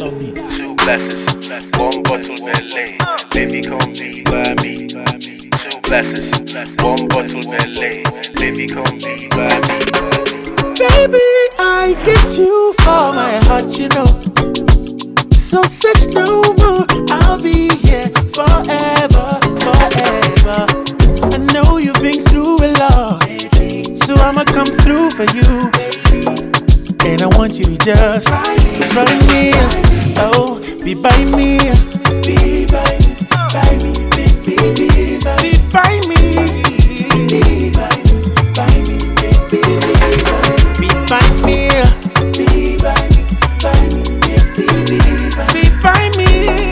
Two glasses, one bottle Belay. Baby, come be by me. Two glasses, one bottle Belay. Baby, come be by me. Baby, I get you for my heart, you know. So search no more, I'll be here forever, forever. I know you've been through a lot, so I'ma come through for you. And I want you to just try me, oh, be by me, be by me, be by me, be by me, be by me, be by me, be by me, be by me,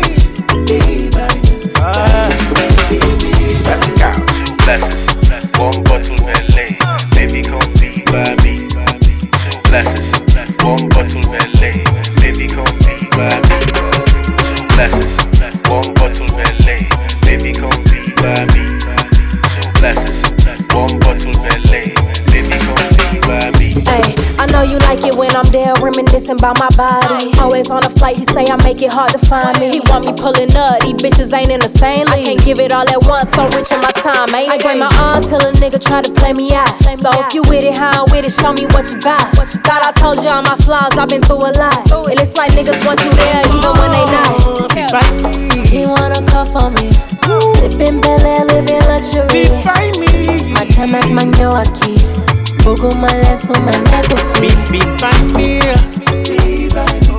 let's go. Two glasses, one bottle Belay. Baby, come be by me. Two glasses, one bottle Belay. Baby, come be by me. Two glasses, one bottle Belay. Baby, come be by me. Two glasses, one bottle Belay. Baby, come be by me. Ay, I know you like it when I'm there reminiscing about my body. Always on a flight, he say I make it hard to find me. He want me pulling up, these bitches ain't in the same league. I can't give it all at once, so rich in my time, ain't I gave my all till a nigga try to play me out. So if you with it, how I'm with it, show me what you bout. Thought I told you all my flaws, I've been through a lot. And it's like niggas want you there even when they not. He wanna cuff on me, sipping Bel-Air, living luxury. Be by me, Matemat manyoaki, bugo maleso maneko free. be by me, be by me,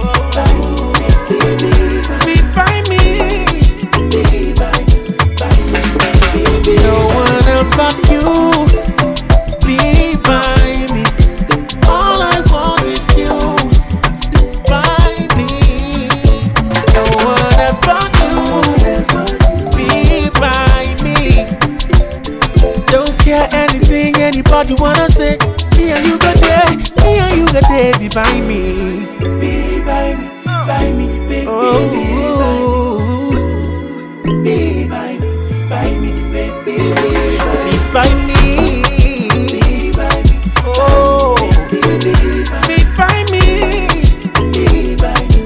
be by me, no one else but you. Be by me, all I want is you. By me, no one else but you. Be by me, don't care anything anybody wanna say. Me and you got there, me and you got there. Be by me, be by me, by me, be by me, be by me, by me, be by me, oh, be by me, be by me,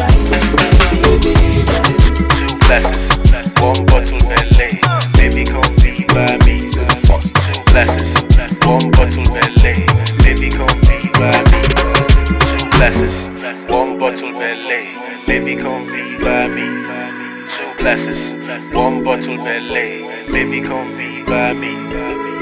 Two glasses, one bottle Belay. Baby, come be by me. Two glasses, one bottle Belay. Baby, come be by me. Two glasses, one bottle Belay. Baby, come be by me. Two glasses, one bottle Belay. Baby, come be by me.